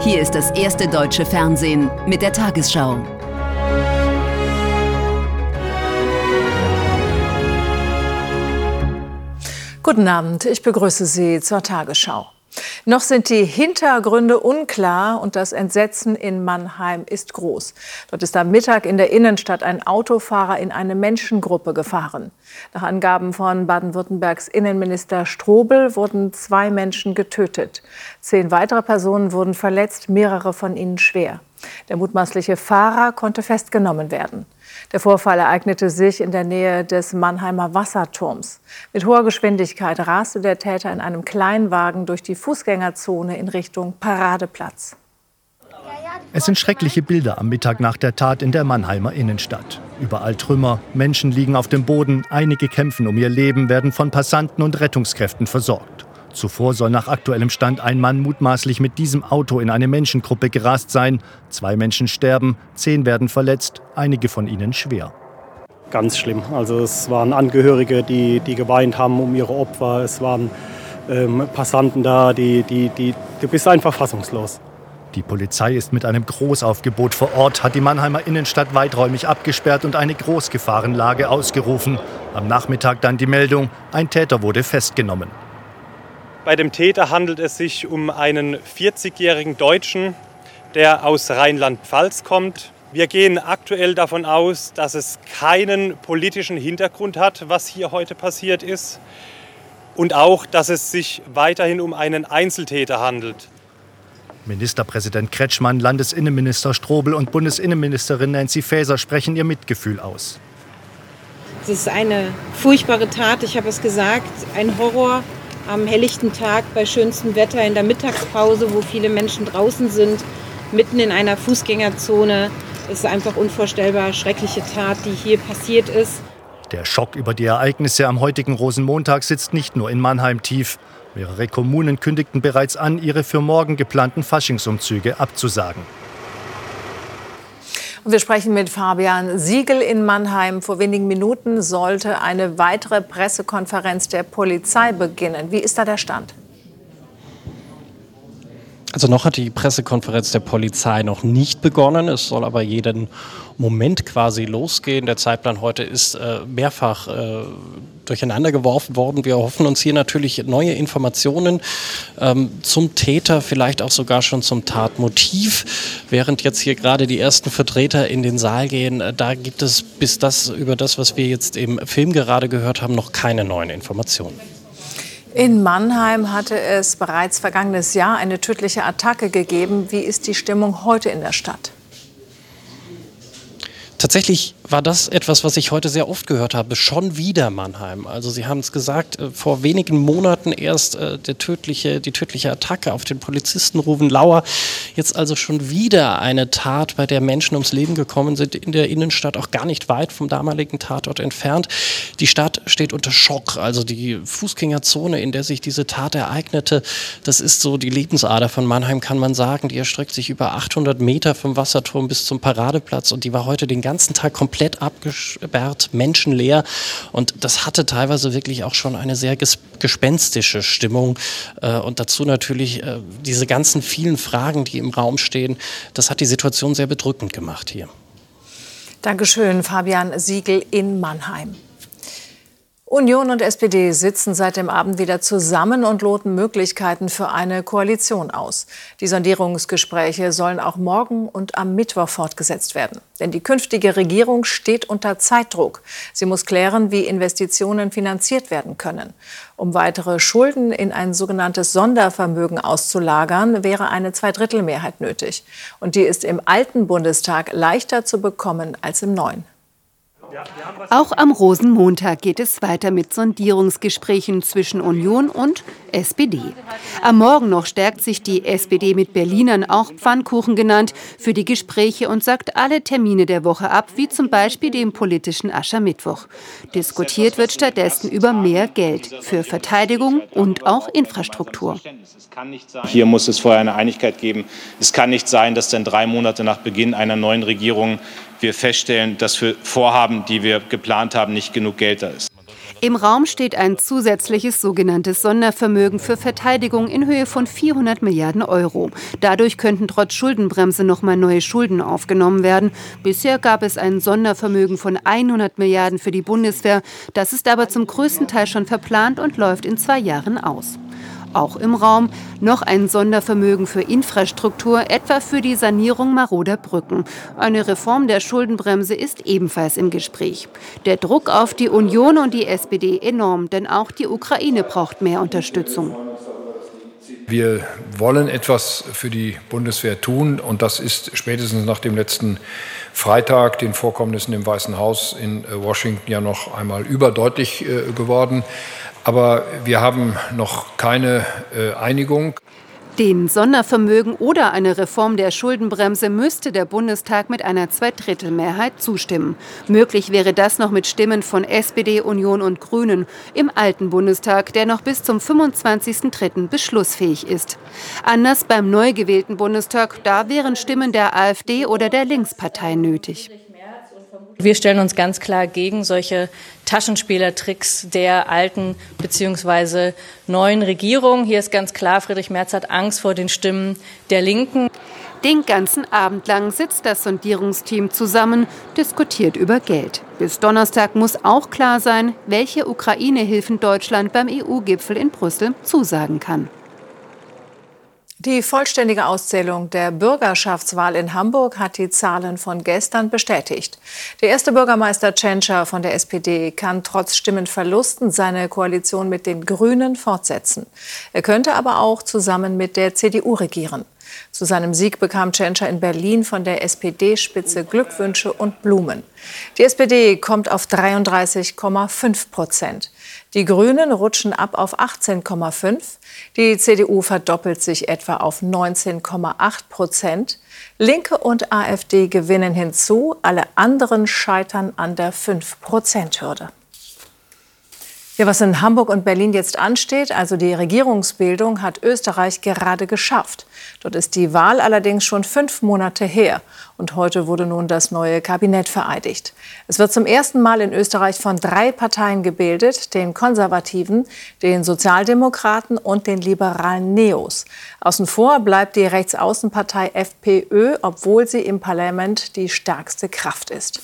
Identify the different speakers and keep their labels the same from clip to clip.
Speaker 1: Hier ist das erste deutsche Fernsehen mit der Tagesschau.
Speaker 2: Guten Abend, ich begrüße Sie zur Tagesschau. Noch sind die Hintergründe unklar und das Entsetzen in Mannheim ist groß. Dort ist am Mittag in der Innenstadt ein Autofahrer in eine Menschengruppe gefahren. Nach Angaben von Baden-Württembergs Innenminister Strobel wurden 2 Menschen getötet. 10 weitere Personen wurden verletzt, mehrere von ihnen schwer. Der mutmaßliche Fahrer konnte festgenommen werden. Der Vorfall ereignete sich in der Nähe des Mannheimer Wasserturms. Mit hoher Geschwindigkeit raste der Täter in einem Kleinwagen durch die Fußgängerzone in Richtung Paradeplatz.
Speaker 3: Es sind schreckliche Bilder am Mittag nach der Tat in der Mannheimer Innenstadt. Überall Trümmer, Menschen liegen auf dem Boden, einige kämpfen um ihr Leben, werden von Passanten und Rettungskräften versorgt. Zuvor soll nach aktuellem Stand ein Mann mutmaßlich mit diesem Auto in eine Menschengruppe gerast sein. 2 Menschen sterben, 10 werden verletzt, einige von ihnen schwer.
Speaker 4: Ganz schlimm. Also es waren Angehörige, die geweint haben um ihre Opfer. Es waren Passanten da, du bist einfach fassungslos.
Speaker 3: Die Polizei ist mit einem Großaufgebot vor Ort, hat die Mannheimer Innenstadt weiträumig abgesperrt und eine Großgefahrenlage ausgerufen. Am Nachmittag dann die Meldung, ein Täter wurde festgenommen.
Speaker 4: Bei dem Täter handelt es sich um einen 40-jährigen Deutschen, der aus Rheinland-Pfalz kommt. Wir gehen aktuell davon aus, dass es keinen politischen Hintergrund hat, was hier heute passiert ist. Und auch, dass es sich weiterhin um einen Einzeltäter handelt.
Speaker 3: Ministerpräsident Kretschmann, Landesinnenminister Strobel und Bundesinnenministerin Nancy Faeser sprechen ihr Mitgefühl aus.
Speaker 5: Es ist eine furchtbare Tat, ich habe es gesagt, ein Horror. Am helllichten Tag, bei schönstem Wetter, in der Mittagspause, wo viele Menschen draußen sind, mitten in einer Fußgängerzone. Es ist einfach unvorstellbar schreckliche Tat, die hier passiert ist.
Speaker 3: Der Schock über die Ereignisse am heutigen Rosenmontag sitzt nicht nur in Mannheim tief. Mehrere Kommunen kündigten bereits an, ihre für morgen geplanten Faschingsumzüge abzusagen.
Speaker 2: Wir sprechen mit Fabian Siegel in Mannheim. Vor wenigen Minuten sollte eine weitere Pressekonferenz der Polizei beginnen. Wie ist da der Stand?
Speaker 6: Also noch hat die Pressekonferenz der Polizei noch nicht begonnen. Es soll aber jeden Moment quasi losgehen. Der Zeitplan heute ist mehrfach durcheinander geworfen worden. Wir hoffen uns hier natürlich neue Informationen zum Täter, vielleicht auch sogar schon zum Tatmotiv. Während jetzt hier gerade die ersten Vertreter in den Saal gehen, da gibt es über das, was wir jetzt im Film gerade gehört haben, noch keine neuen Informationen.
Speaker 2: In Mannheim hatte es bereits vergangenes Jahr eine tödliche Attacke gegeben. Wie ist die Stimmung heute in der Stadt?
Speaker 6: Tatsächlich war das etwas, was ich heute sehr oft gehört habe. Schon wieder Mannheim. Also Sie haben es gesagt, vor wenigen Monaten erst die tödliche Attacke auf den Polizisten Ruven Lauer. Jetzt also schon wieder eine Tat, bei der Menschen ums Leben gekommen sind, in der Innenstadt, auch gar nicht weit vom damaligen Tatort entfernt. Die Stadt steht unter Schock. Also die Fußgängerzone, in der sich diese Tat ereignete, das ist so die Lebensader von Mannheim, kann man sagen. Die erstreckt sich über 800 Meter vom Wasserturm bis zum Paradeplatz und die war heute den ganzen Tag komplett abgesperrt, menschenleer. Und das hatte teilweise wirklich auch schon eine sehr gespenstische Stimmung. Und dazu natürlich diese ganzen vielen Fragen, die im Raum stehen. Das hat die Situation sehr bedrückend gemacht hier.
Speaker 2: Dankeschön, Fabian Siegel in Mannheim. Union und SPD sitzen seit dem Abend wieder zusammen und loten Möglichkeiten für eine Koalition aus. Die Sondierungsgespräche sollen auch morgen und am Mittwoch fortgesetzt werden. Denn die künftige Regierung steht unter Zeitdruck. Sie muss klären, wie Investitionen finanziert werden können. Um weitere Schulden in ein sogenanntes Sondervermögen auszulagern, wäre eine Zweidrittelmehrheit nötig. Und die ist im alten Bundestag leichter zu bekommen als im neuen.
Speaker 7: Auch am Rosenmontag geht es weiter mit Sondierungsgesprächen zwischen Union und SPD. Am Morgen noch stärkt sich die SPD mit Berlinern, auch Pfannkuchen genannt, für die Gespräche und sagt alle Termine der Woche ab, wie zum Beispiel den politischen Aschermittwoch. Diskutiert wird stattdessen über mehr Geld für Verteidigung und auch Infrastruktur.
Speaker 8: Hier muss es vorher eine Einigkeit geben. Es kann nicht sein, dass dann 3 Monate nach Beginn einer neuen Regierung wir feststellen, dass für Vorhaben, die wir geplant haben, nicht genug Geld da ist.
Speaker 7: Im Raum steht ein zusätzliches sogenanntes Sondervermögen für Verteidigung in Höhe von 400 Milliarden Euro. Dadurch könnten trotz Schuldenbremse nochmal neue Schulden aufgenommen werden. Bisher gab es ein Sondervermögen von 100 Milliarden für die Bundeswehr. Das ist aber zum größten Teil schon verplant und läuft in 2 Jahren aus. Auch im Raum noch ein Sondervermögen für Infrastruktur, etwa für die Sanierung maroder Brücken. Eine Reform der Schuldenbremse ist ebenfalls im Gespräch. Der Druck auf die Union und die SPD enorm, denn auch die Ukraine braucht mehr Unterstützung.
Speaker 9: Wir wollen etwas für die Bundeswehr tun, und das ist spätestens nach dem letzten Freitag, den Vorkommnissen im Weißen Haus in Washington, ja noch einmal überdeutlich geworden. Aber wir haben noch keine Einigung.
Speaker 7: Den Sondervermögen oder eine Reform der Schuldenbremse müsste der Bundestag mit einer Zweidrittelmehrheit zustimmen. Möglich wäre das noch mit Stimmen von SPD, Union und Grünen im alten Bundestag, der noch bis zum 25.03. beschlussfähig ist. Anders beim neu gewählten Bundestag, da wären Stimmen der AfD oder der Linkspartei nötig.
Speaker 10: Wir stellen uns ganz klar gegen solche Taschenspielertricks der alten bzw. neuen Regierung. Hier ist ganz klar, Friedrich Merz hat Angst vor den Stimmen der Linken.
Speaker 7: Den ganzen Abend lang sitzt das Sondierungsteam zusammen, diskutiert über Geld. Bis Donnerstag muss auch klar sein, welche Ukraine-Hilfen Deutschland beim EU-Gipfel in Brüssel zusagen kann.
Speaker 2: Die vollständige Auszählung der Bürgerschaftswahl in Hamburg hat die Zahlen von gestern bestätigt. Der erste Bürgermeister Tschentscher von der SPD kann trotz Stimmenverlusten seine Koalition mit den Grünen fortsetzen. Er könnte aber auch zusammen mit der CDU regieren. Zu seinem Sieg bekam Tschentscher in Berlin von der SPD-Spitze Glückwünsche und Blumen. Die SPD kommt auf 33,5%. Die Grünen rutschen ab auf 18,5%. Die CDU verdoppelt sich etwa auf 19,8%. Linke und AfD gewinnen hinzu. Alle anderen scheitern an der 5%-Hürde. Ja, was in Hamburg und Berlin jetzt ansteht, also die Regierungsbildung, hat Österreich gerade geschafft. Dort ist die Wahl allerdings schon 5 Monate her. Und heute wurde nun das neue Kabinett vereidigt. Es wird zum ersten Mal in Österreich von 3 Parteien gebildet, den Konservativen, den Sozialdemokraten und den liberalen Neos. Außen vor bleibt die Rechtsaußenpartei FPÖ, obwohl sie im Parlament die stärkste Kraft ist.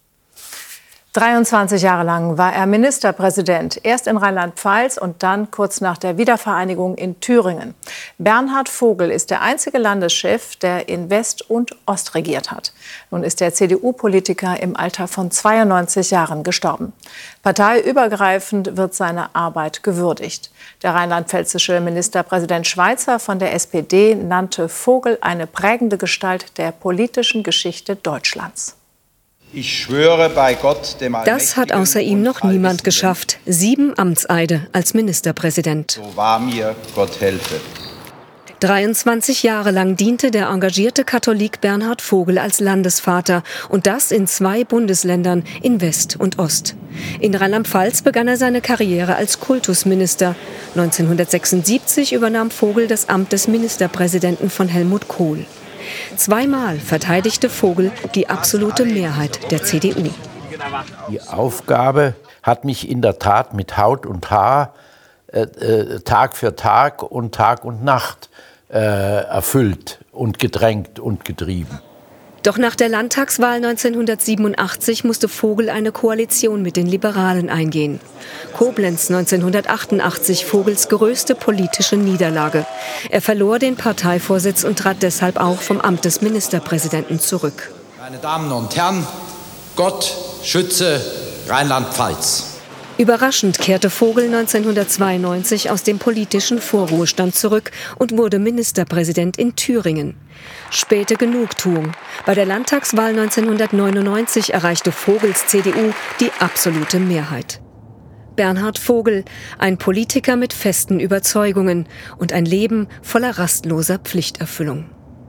Speaker 2: 23 Jahre lang war er Ministerpräsident, erst in Rheinland-Pfalz und dann kurz nach der Wiedervereinigung in Thüringen. Bernhard Vogel ist der einzige Landeschef, der in West und Ost regiert hat. Nun ist der CDU-Politiker im Alter von 92 Jahren gestorben. Parteiübergreifend wird seine Arbeit gewürdigt. Der rheinland-pfälzische Ministerpräsident Schweizer von der SPD nannte Vogel eine prägende Gestalt der politischen Geschichte Deutschlands.
Speaker 11: Ich schwöre bei Gott, dem
Speaker 12: Das hat außer ihm noch niemand geschafft. 7 Amtseide als Ministerpräsident.
Speaker 11: So wahr mir Gott helfe.
Speaker 12: 23 Jahre lang diente der engagierte Katholik Bernhard Vogel als Landesvater. Und das in 2 Bundesländern, in West und Ost. In Rheinland-Pfalz begann er seine Karriere als Kultusminister. 1976 übernahm Vogel das Amt des Ministerpräsidenten von Helmut Kohl. 2-mal verteidigte Vogel die absolute Mehrheit der CDU.
Speaker 13: Die Aufgabe hat mich in der Tat mit Haut und Haar, Tag für Tag und Nacht erfüllt und gedrängt und getrieben.
Speaker 12: Doch nach der Landtagswahl 1987 musste Vogel eine Koalition mit den Liberalen eingehen. Koblenz 1988, Vogels größte politische Niederlage. Er verlor den Parteivorsitz und trat deshalb auch vom Amt des Ministerpräsidenten zurück.
Speaker 14: Meine Damen und Herren, Gott schütze Rheinland-Pfalz.
Speaker 12: Überraschend kehrte Vogel 1992 aus dem politischen Vorruhestand zurück und wurde Ministerpräsident in Thüringen. Späte Genugtuung. Bei der Landtagswahl 1999 erreichte Vogels CDU die absolute Mehrheit. Bernhard Vogel, ein Politiker mit festen Überzeugungen und ein Leben voller rastloser Pflichterfüllung.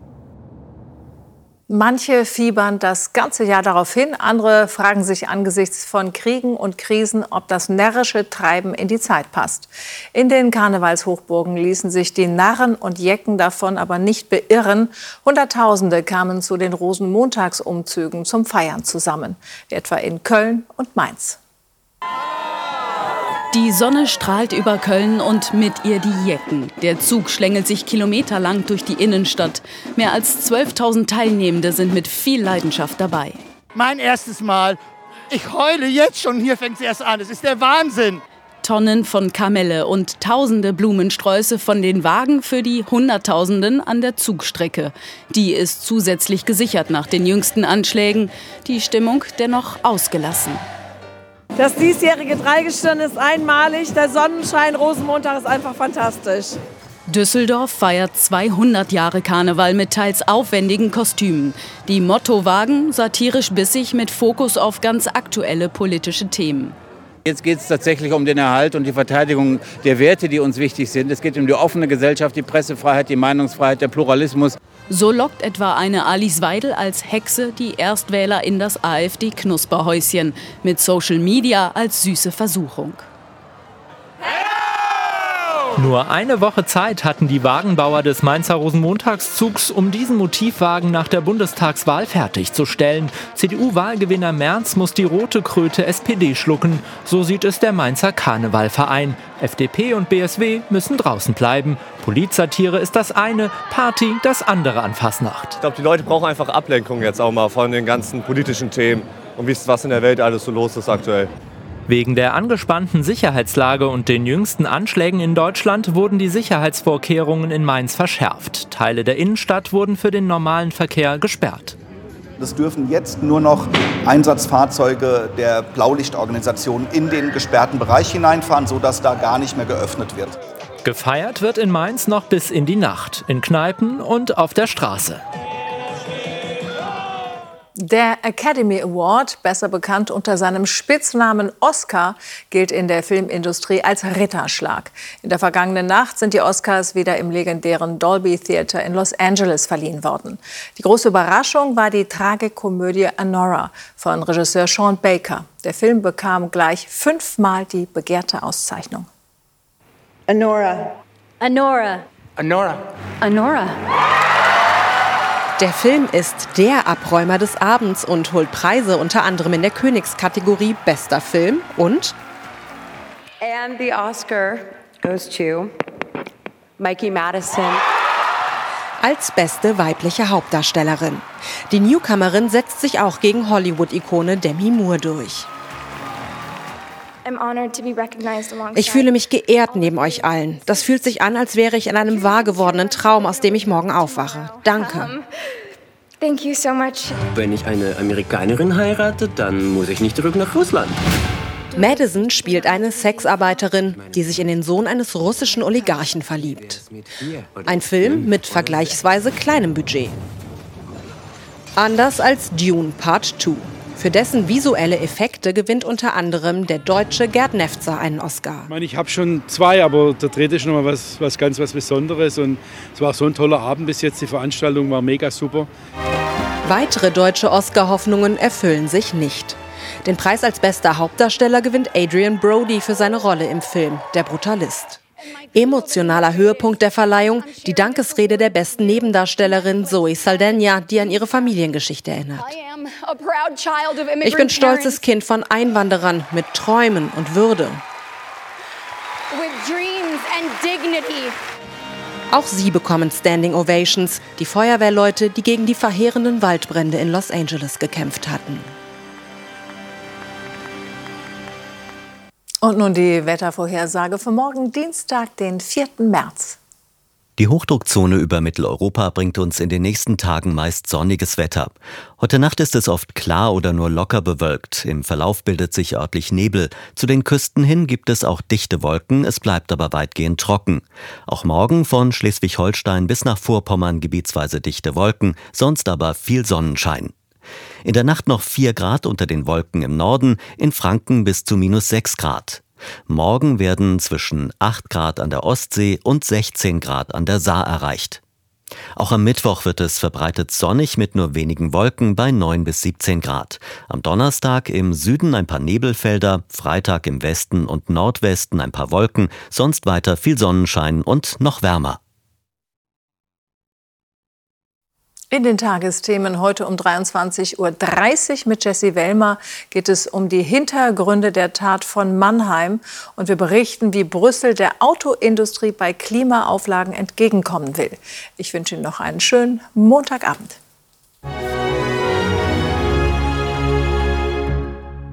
Speaker 2: Manche fiebern das ganze Jahr darauf hin, andere fragen sich angesichts von Kriegen und Krisen, ob das närrische Treiben in die Zeit passt. In den Karnevalshochburgen ließen sich die Narren und Jecken davon aber nicht beirren. Hunderttausende kamen zu den Rosenmontagsumzügen zum Feiern zusammen, wie etwa in Köln und Mainz.
Speaker 15: Die Sonne strahlt über Köln und mit ihr die Jecken. Der Zug schlängelt sich kilometerlang durch die Innenstadt. Mehr als 12.000 Teilnehmende sind mit viel Leidenschaft dabei.
Speaker 16: Mein erstes Mal. Ich heule jetzt schon. Hier fängt es erst an. Es ist der Wahnsinn.
Speaker 15: Tonnen von Kamelle und tausende Blumensträuße von den Wagen für die Hunderttausenden an der Zugstrecke. Die ist zusätzlich gesichert nach den jüngsten Anschlägen. Die Stimmung dennoch ausgelassen.
Speaker 17: Das diesjährige Dreigestirn ist einmalig. Der Sonnenschein Rosenmontag ist einfach fantastisch.
Speaker 15: Düsseldorf feiert 200 Jahre Karneval mit teils aufwendigen Kostümen. Die Mottowagen satirisch bissig mit Fokus auf ganz aktuelle politische Themen.
Speaker 18: Jetzt geht es tatsächlich um den Erhalt und die Verteidigung der Werte, die uns wichtig sind. Es geht um die offene Gesellschaft, die Pressefreiheit, die Meinungsfreiheit, der Pluralismus.
Speaker 15: So lockt etwa eine Alice Weidel als Hexe die Erstwähler in das AfD-Knusperhäuschen. Mit Social Media als süße Versuchung.
Speaker 19: Nur eine Woche Zeit hatten die Wagenbauer des Mainzer Rosenmontagszugs, um diesen Motivwagen nach der Bundestagswahl fertigzustellen. CDU-Wahlgewinner Merz muss die rote Kröte SPD schlucken. So sieht es der Mainzer Karnevalverein. FDP und BSW müssen draußen bleiben. Politsatire ist das eine, Party das andere an Fastnacht.
Speaker 20: Ich glaube, die Leute brauchen einfach Ablenkung jetzt auch mal von den ganzen politischen Themen und was in der Welt alles so los ist aktuell.
Speaker 19: Wegen der angespannten Sicherheitslage und den jüngsten Anschlägen in Deutschland wurden die Sicherheitsvorkehrungen in Mainz verschärft. Teile der Innenstadt wurden für den normalen Verkehr gesperrt.
Speaker 21: Es dürfen jetzt nur noch Einsatzfahrzeuge der Blaulichtorganisation in den gesperrten Bereich hineinfahren, sodass da gar nicht mehr geöffnet wird.
Speaker 19: Gefeiert wird in Mainz noch bis in die Nacht, in Kneipen und auf der Straße.
Speaker 2: Der Academy Award, besser bekannt unter seinem Spitznamen Oscar, gilt in der Filmindustrie als Ritterschlag. In der vergangenen Nacht sind die Oscars wieder im legendären Dolby Theater in Los Angeles verliehen worden. Die große Überraschung war die Tragikomödie Anora von Regisseur Sean Baker. Der Film bekam gleich 5-mal die begehrte Auszeichnung.
Speaker 22: Anora. Anora.
Speaker 23: Anora.
Speaker 22: Anora.
Speaker 24: Der Film ist der Abräumer des Abends und holt Preise unter anderem in der Königskategorie Bester Film und
Speaker 22: And the Oscar goes to Mikey Madison.
Speaker 24: Als beste weibliche Hauptdarstellerin. Die Newcomerin setzt sich auch gegen Hollywood-Ikone Demi Moore durch. Ich fühle mich geehrt neben euch allen. Das fühlt sich an, als wäre ich in einem wahrgewordenen Traum, aus dem ich morgen aufwache. Danke.
Speaker 22: Thank you so much.
Speaker 25: Wenn ich eine Amerikanerin heirate, dann muss ich nicht zurück nach Russland.
Speaker 24: Madison spielt eine Sexarbeiterin, die sich in den Sohn eines russischen Oligarchen verliebt. Ein Film mit vergleichsweise kleinem Budget. Anders als Dune Part 2. Für dessen visuelle Effekte gewinnt unter anderem der Deutsche Gerd Nefzer einen Oscar.
Speaker 26: Ich habe schon 2, aber der dritte ist noch mal was ganz Besonderes. Und es war so ein toller Abend bis jetzt. Die Veranstaltung war mega super.
Speaker 24: Weitere deutsche Oscar-Hoffnungen erfüllen sich nicht. Den Preis als bester Hauptdarsteller gewinnt Adrian Brody für seine Rolle im Film Der Brutalist. Emotionaler Höhepunkt der Verleihung, die Dankesrede der besten Nebendarstellerin Zoe Saldana, die an ihre Familiengeschichte erinnert. Ich bin stolzes Kind von Einwanderern mit Träumen und Würde. Auch sie bekommen Standing Ovations, die Feuerwehrleute, die gegen die verheerenden Waldbrände in Los Angeles gekämpft hatten.
Speaker 2: Und nun die Wettervorhersage für morgen Dienstag, den 4. März.
Speaker 27: Die Hochdruckzone über Mitteleuropa bringt uns in den nächsten Tagen meist sonniges Wetter. Heute Nacht ist es oft klar oder nur locker bewölkt. Im Verlauf bildet sich örtlich Nebel. Zu den Küsten hin gibt es auch dichte Wolken, es bleibt aber weitgehend trocken. Auch morgen von Schleswig-Holstein bis nach Vorpommern gebietsweise dichte Wolken, sonst aber viel Sonnenschein. In der Nacht noch 4 Grad unter den Wolken im Norden, in Franken bis zu -6 Grad. Morgen werden zwischen 8 Grad an der Ostsee und 16 Grad an der Saar erreicht. Auch am Mittwoch wird es verbreitet sonnig mit nur wenigen Wolken bei 9 bis 17 Grad. Am Donnerstag im Süden ein paar Nebelfelder, Freitag im Westen und Nordwesten ein paar Wolken, sonst weiter viel Sonnenschein und noch wärmer.
Speaker 2: In den Tagesthemen heute um 23:30 Uhr mit Jessie Wellmer geht es um die Hintergründe der Tat von Mannheim. Und wir berichten, wie Brüssel der Autoindustrie bei Klimaauflagen entgegenkommen will. Ich wünsche Ihnen noch einen schönen Montagabend.